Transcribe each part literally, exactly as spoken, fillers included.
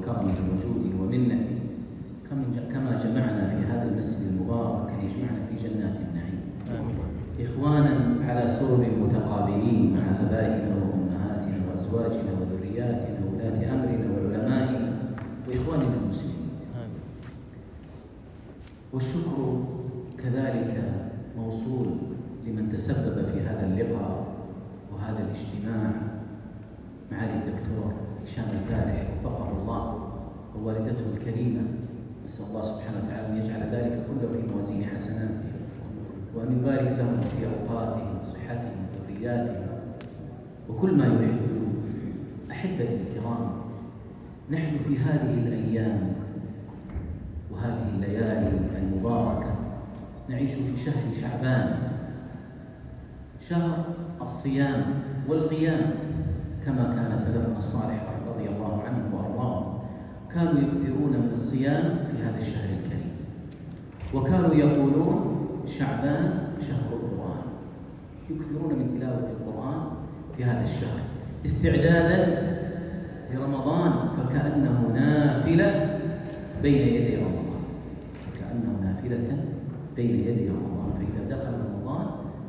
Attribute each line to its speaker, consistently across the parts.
Speaker 1: وكرمه وجوده ومنته كما جمعنا في هذا المسجد المبارك أن يجمعنا في جنات النعيم. آمين. إخوانا على سرر متقابلين مع آبائنا وأمهاتنا وأزواجنا وذرياتنا وولاة أمرنا وعلمائنا وإخواننا المسلمين. آمين. والشكر كذلك موصول لمن تسبب في هذا اللقاء وهذا الاجتماع، معالي الدكتور هشام الفالح وفقه الله ووالدته الكريمة، نسأل الله سبحانه وتعالى أن يجعل ذلك كله في موازين حسناتهم وأن يبارك لهم في أوقاتهم وصحتهم وذرياتهم وكل ما يحبون. أحبتي الكرام، نحن في هذه الأيام وهذه الليالي المباركة نعيش في شهر شعبان، شهر الصيام والقيام، كما كان سلفنا الصالح رضي الله عنه وأرضاه كانوا يكثرون من الصيام في هذا الشهر الكريم، وكانوا يقولون شعبان شهر القرآن، يكثرون من تلاوة القرآن في هذا الشهر استعدادا لرمضان، فكأنه نافلة بين يدي رمضان، فكأنه نافلة بين يدي رمضان. فإذا دخل رمضان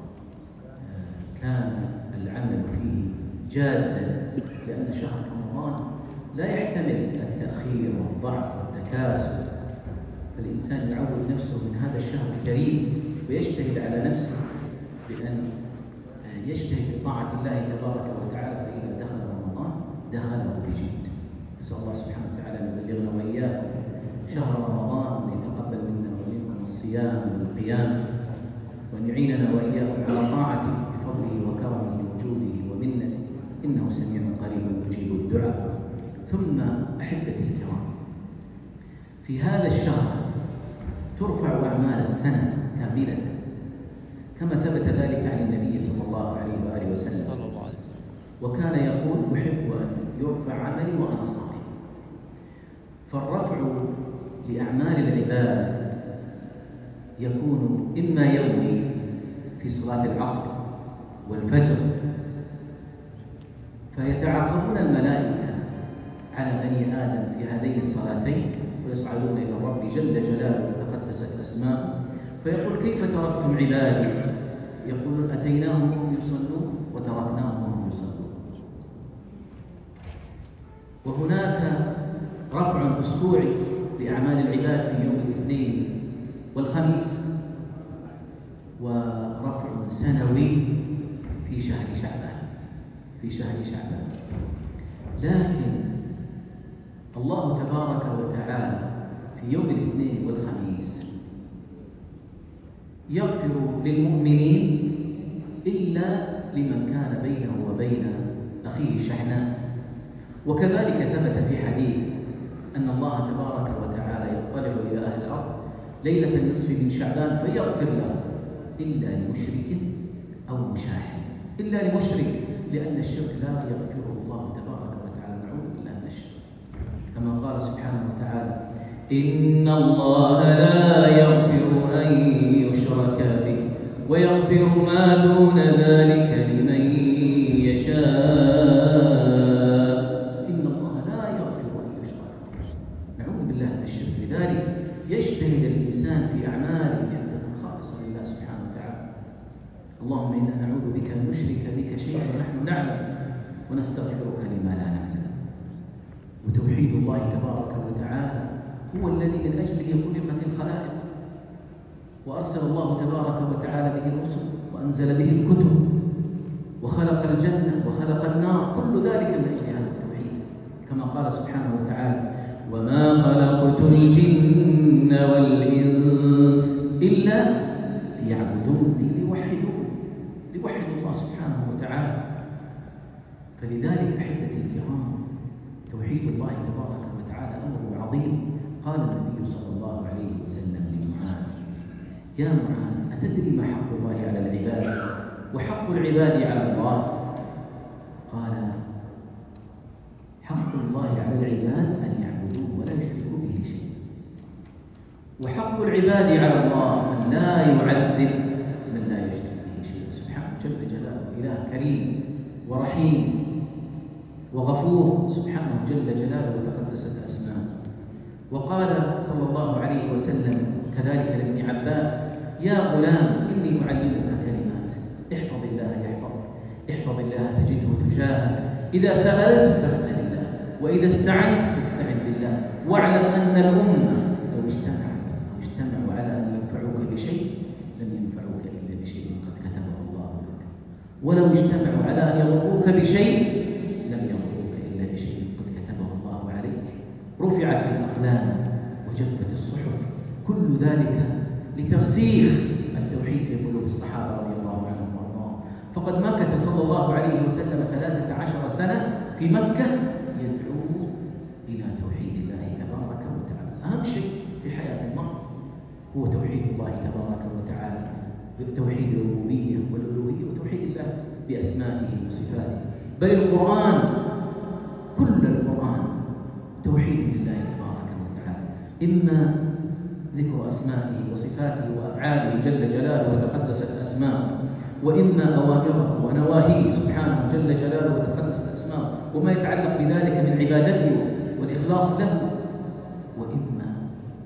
Speaker 1: كان العمل فيه جادا، لأن شهر رمضان لا يحتمل التأخير والضعف والتكاسل، فالإنسان يعود نفسه من هذا الشهر الكريم ويجتهد على نفسه بأن يجتهد في طاعة الله تبارك وتعالى، فإذا دخل رمضان دخله بجد. نسأل الله سبحانه وتعالى أن يبلغنا وإياكم شهر رمضان وأن يتقبل منا ومنكم الصيام والقيام، وأن يعيننا وإياكم على طاعته بفضله وكرمه وجوده ومنته، إنه سميع قريب يجيب الدعاء. ثم أحبتي الكرام، في هذا الشهر ترفع أعمال السنة كاملة، كما ثبت ذلك عن النبي صلى الله عليه وآله وسلم، وكان يقول أحب أن يرفع عملي وأنا صائم. فالرفع لأعمال العباد يكون إما يومي في صلاة العصر والفجر، فيتعاقبون الملائكة على بني آدم في هذين الصلاتين ويصعدون إلى الرب جل جلاله وتقدست أسماؤه، فيقول كيف تركتم عبادي؟ يقولون أتيناهم وهم يصلون وتركناهم وهم يصلون. وهناك رفع أسبوعي لأعمال العباد في يوم الاثنين والخميس، ورفع سنوي في شهر شعبان في شهر شعبان. لكن الله تبارك وتعالى في يوم الاثنين والخميس يغفر للمؤمنين إلا لمن كان بينه وبين أخيه شحناء. وكذلك ثبت في حديث أن الله تبارك وتعالى يطلع إلى أهل الأرض ليلة النصف من شعبان فيغفر له إلا لمشرك أو مشاحن، إلا لمشرك، لأن الشرك لا يغفره الله تبارك وتعالى، نعوذ بالله من الشرك، كما قال سبحانه وتعالى إن الله لا يغفر أن يشرك به ويغفر ما دون ذلك لمن يشاء. إن الله لا يغفر أن يشرك به، نعوذ بالله من الشرك. لذلك يجتهد الإنسان في أعماله بأن تكون خالصة لله سبحانه وتعالى. اللهم إنا نعوذ بك أن نشرك بك شيئا ونحن نعلم ونستغفرك لما لا نعلم. وتوحيد الله تبارك وتعالى هو الذي من أجله خلقت الخلائق، وأرسل الله تبارك وتعالى به الرسل وأنزل به الكتب وخلق الجنة وخلق النار، كل ذلك من أجل هذا التوحيد، كما قال سبحانه وتعالى وما خلقت الجن والإنس إلا ليعبدون ليوحدون ليوحدوا الله سبحانه وتعالى. فلذلك أحبتي الكرام، توحيد الله تبارك وتعالى أمر عظيم. قال النبي صلى الله عليه وسلم لمعاذ يا معاذ أتدري ما حق الله على العباد وحق العباد على الله؟ قال حق الله على العباد أن يعبدوه ولا يشركوا به شيئا، وحق العباد على الله أن لا يعذب من لا يشرك به شيئا. سبحانه جل جلاله إله كريم ورحيم، وغفور سبحانه جل جلاله وتقدست أسماءه. وقال صلى الله عليه وسلم كذلك لابن عباس: يا غلام إني أعلمك كلمات، احفظ الله يحفظك، احفظ الله تجده تجاهك، إذا سألت فاسأل الله، وإذا استعنت فاستعن بالله، واعلم أن الأمة لو اجتمعت أو اجتمعوا على أن ينفعوك بشيء لم ينفعوك إلا بشيء قد كتبه الله لك، ولو اجتمعوا على أن يضروك بشيء لم يضروك إلا بشيء قد كتبه الله عليك. رفعت الأقلام وجفت الصحف، كل ذلك لترسيخ التوحيد في قلوب الصحابة رضي الله عنهم وارضاهم. فقد مكث صلى الله عليه وسلم ثلاثة عشر سنة في مكة يدعو إلى توحيد الله تبارك وتعالى. أهم شيء في حياة المرء هو توحيد الله تبارك وتعالى، بتوحيد الربوبية والألوهية وتوحيد الله بأسمائه وصفاته. بل القرآن كل القرآن توحيد لله تبارك وتعالى، إما ذكر أسمائه وصفاته وأفعاله جل جلاله وتقدست أسماءه، وإما أوامره ونواهيه سبحانه جل جلاله وتقدست أسماءه وما يتعلق بذلك من عبادته والإخلاص له، وإما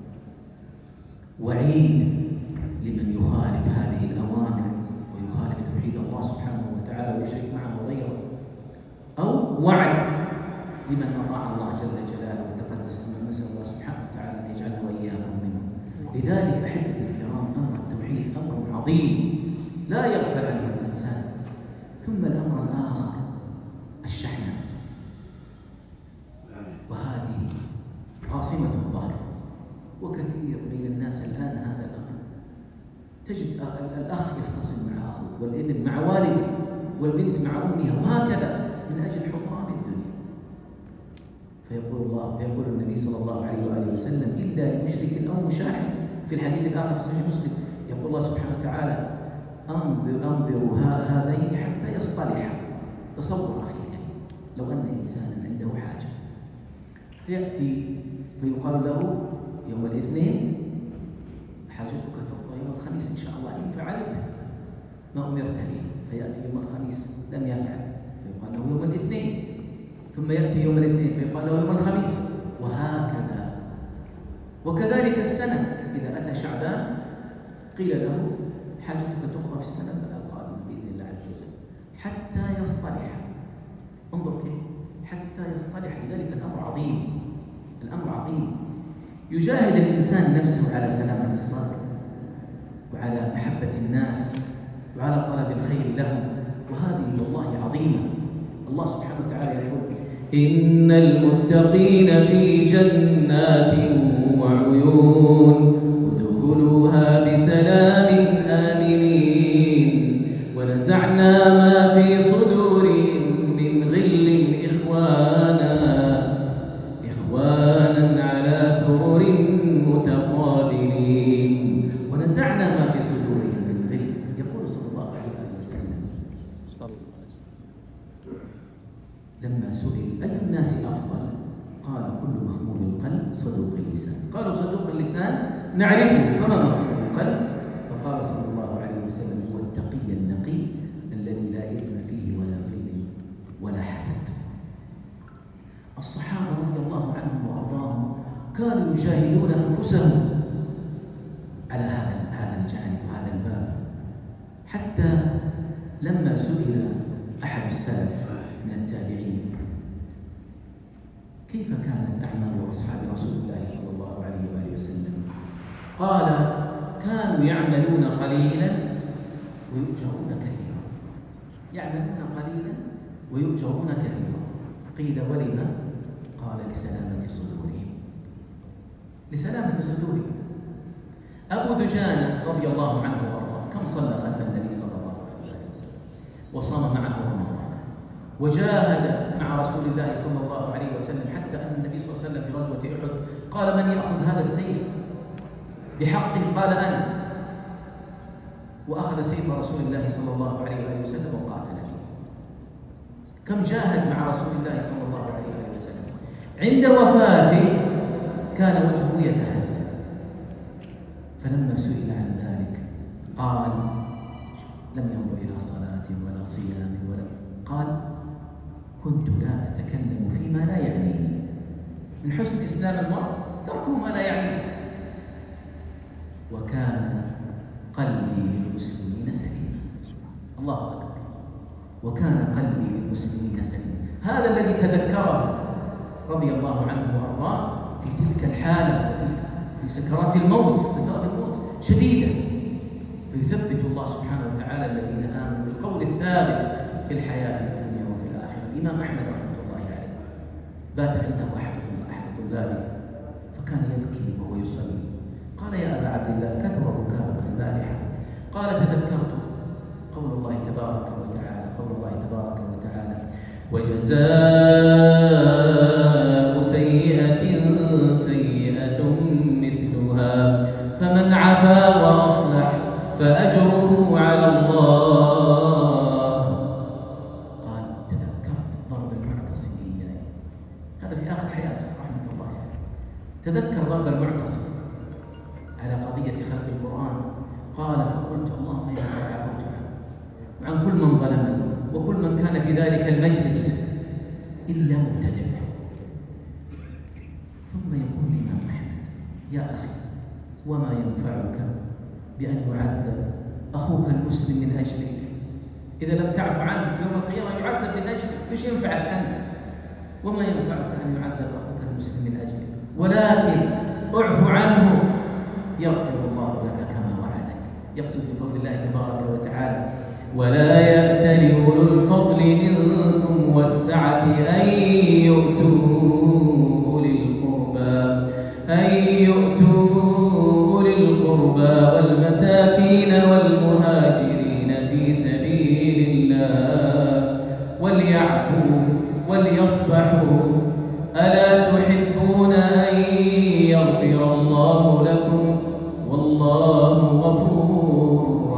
Speaker 1: وعيد لمن يخالف هذه الأوامر ويخالف توحيد الله سبحانه وتعالى ويشرك معه غيره، أو وعد لمن أطاع الله جل جلاله وتقدس. نسأل الله سبحانه وتعالى أن يجعلنا وإياكم منه. لذلك أحبتي الكرام، أمر التوحيد أمر عظيم لا يغفل عنه الإنسان. ثم الأمر الآخر الشحنة، وهذه قاصمة الظهر، وكثير بين الناس الآن هذا الأمر. تجد الأخ يختصم مع أخوه، والابن مع والده، والبنت مع أمها، وهكذا من أجل حطام الدنيا. فيقول الله فيقول النبي صلى الله عليه وآله وسلم: إلا لمشرك أو مشاحن. في الحديث الآخر في صحيح مسلم يقول الله سبحانه وتعالى: أنظروا هذين حتى يصطلحا. تصور أخي الكريم، لو أن إنسانا عنده حاجة فيأتي فيقال له يوم الاثنين حاجتك تقضى يوم الخميس إن شاء الله إن فعلت ما أمرت به، فيأتي يوم الخميس لم يفعل فيقال له يوم الاثنين، ثم يأتي يوم الاثنين فيقال له يوم الخميس، وهكذا. وكذلك السنة، إذا أتى شعبان قيل له حاجتك تقضى في السنة القادمة بإذن الله عز وجل حتى يصطلح. انظر كيف حتى يصطلح. لذلك الأمر عظيم، الأمر عظيم. يجاهد الإنسان نفسه على سلامة الصدر وعلى محبة الناس وعلى طلب الخير لهم، وهذه والله عظيمة. الله سبحانه وتعالى يقول: إن المتقين في جنات وعيون ادخلوها بسلام آمنين ونزعنا ما في صدورهم من غل إخوانا إخوانا على سرر متقابلين. ونزعنا ما في صدورهم من غل. يقول صلى الله عليه وسلم لما سئل أي الناس أفضل قال: كل مخموم القلب صدوق اللسان. قالوا: صدوق اللسان نعرفه، فما مخموم القلب؟ فقال صلى الله عليه وسلم: هو التقي النقي الذي لا إثم فيه ولا غل ولا حسد. الصحابة رضي الله عنهم وأرضاهم كانوا يجاهدون أنفسهم على هذا هذا الجانب وهذا الباب، حتى لما سئل أحد السلف من التابعين كيف كانت أعمال أصحاب رسول الله صلى الله عليه وآله وسلم، قال: كانوا يعملون قليلا ويؤجرون كثيرا. يعملون قليلا ويؤجرون كثيرا. قيل: ولما؟ قال: لسلامة صدورهم. لسلامة صدورهم. أبو دجانة رضي الله عنه وأرضاه كم صلى خلف النبي صلى الله عليه وسلم وصام معه رمضان وجاهد مع رسول الله صلى الله عليه وسلم، حتى أن النبي صلى الله عليه وسلم في غزوة أحد قال: من يأخذ هذا السيف بحقه؟ قال: أنا. وأخذ سيف رسول الله صلى الله عليه وآله وسلم وقاتل به. كم جاهد مع رسول الله صلى الله عليه وآله وسلم. عند وفاته كان وجهه يتهلل، فلما سئل عن ذلك قال: لم ينظر إلى صلاة ولا صيام ولا، قال: كنت لا أتكلم فيما لا يعنيني. من حسن إسلام المرء تركه ما لا يعنيه. وكان قلبي للمسلمين سليما. الله أكبر. وكان قلبي للمسلمين سليما. هذا الذي تذكره رضي الله عنه وأرضاه في تلك الحالة وتلك في سكرات الموت، سكرات الموت شديدة، فيثبت الله سبحانه وتعالى الذين آمنوا بالقول الثابت في الحياة الدنيا وفي الآخرة. الإمام أحمد رحمة الله عليه بات عنده أحد أحد طلابه فكان يبكي وهو يصلي. قال: يا أبا عبد الله، كثر بكاؤك البارحة. قال: تذكرت قول الله تبارك وتعالى قول الله تبارك وتعالى: وجزاء سيئة سيئة مثلها فمن عفا وأصلح فأجره على الله. قال: تذكرت ضرب المعتصم إياي. هذا في آخر حياته رحمة الله عليه. تذكر ضرب المعتصم على قضية خلق القرآن. قال: فقلت اللهم إنك عفوت عنه وعن كل من ظلمني وكل من كان في ذلك المجلس إلا مبتدع. ثم يقول الإمام أحمد: يا أخي، وما ينفعك بأن يعذب أخوك المسلم من أجلك؟ إذا لم تعف عنه يوم القيامة يعذب من أجلك، إيش ينفعك أنت؟ وما ينفعك أن يعذب أخوك المسلم من أجلك، ولكن اعف عنه يغفر الله لك كما وعدك. يقصد بقول الله تبارك وتعالى: ولا يأتل أولو الفضل منكم والسعة أن يؤتوا أولي القربى أن يؤتوا أولي القربى والمساكين والمهاجرين في سبيل الله وليعفوا وليصفحوا ألا تحبون أن يغفر الله لكم والله غفور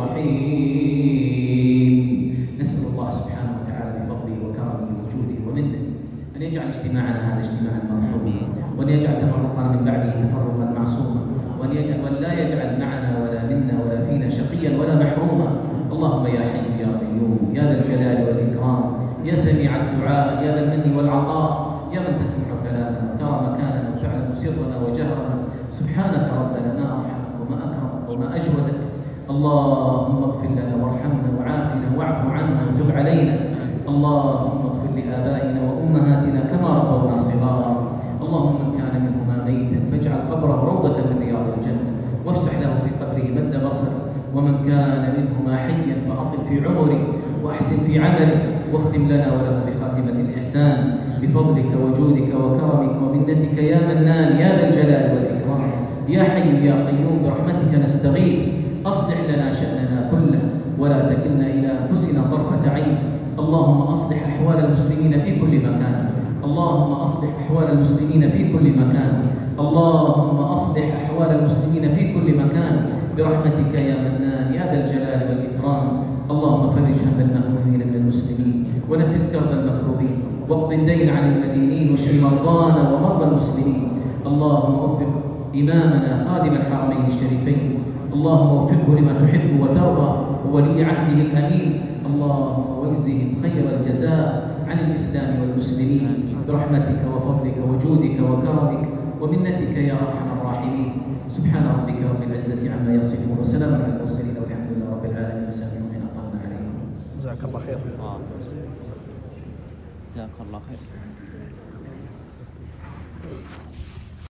Speaker 1: رحيم. نسأل الله سبحانه وتعالى بفضله وكرمه وجوده ومنته أن يجعل اجتماعنا هذا اجتماعا مرحوما، وأن يجعل تفرقنا من بعده تفرقا معصوما، وأن يجعل ولا يجعل معنا ولا منا ولا فينا شقيا ولا محروما. اللهم يا حي يا قيوم يا ذا الجلال والإكرام يا سميع الدعاء يا ذا المن والعطاء يا من تسمع كلامنا وترى مكاننا وتعلم سرنا وجهرنا، سبحانك ربنا ما أرحمك وما أكرمك وما أجودك. اللهم اغفر لنا وارحمنا وعافنا واعف عنا وتب علينا. اللهم اغفر لآبائنا وأمهاتنا كما ربونا صغارا. اللهم من كان منهما ميتا فاجعل قبره روضة من رياض الجنة وافسح له في قبره مد بصر، ومن كان منهما حيا فأطل في عمره وأحسن في عمله، واختم لنا وله بخاتمة الإحسان بفضلك وجودك وكرمك ومنتك يا منان يا ذا الجلال والإكرام. يا حي يا قيوم برحمتك نستغيث، أصلح لنا شأننا كله ولا تكلنا إلى أنفسنا طرفة عين. اللهم أصلح أحوال المسلمين في كل مكان. اللهم أصلح أحوال المسلمين في كل مكان. اللهم أصلح أحوال المسلمين في كل مكان برحمتك يا منان يا ذا الجلال والإكرام. اللهم فرج هم المهمومين من المسلمين ونفس كرب المكروبين واقض الدين عن المدينين واشف مرضانا ومرضى المسلمين. اللهم وفق إمامنا خادم الحرمين الشريفين، اللهم وفقه لما تحب وترضى وولي عهده الأمين. اللهم واجزهم خير الجزاء عن الإسلام والمسلمين برحمتك وفضلك وجودك وكرمك ومنتك يا أرحم الراحمين. سبحان ربك رب العزة عما يصفون وسلام على المرسلين والحمد لله رب العالمين. وسامحوني إن أطلنا عليكم.
Speaker 2: جزاك الله خير.
Speaker 3: جزاك الله خير.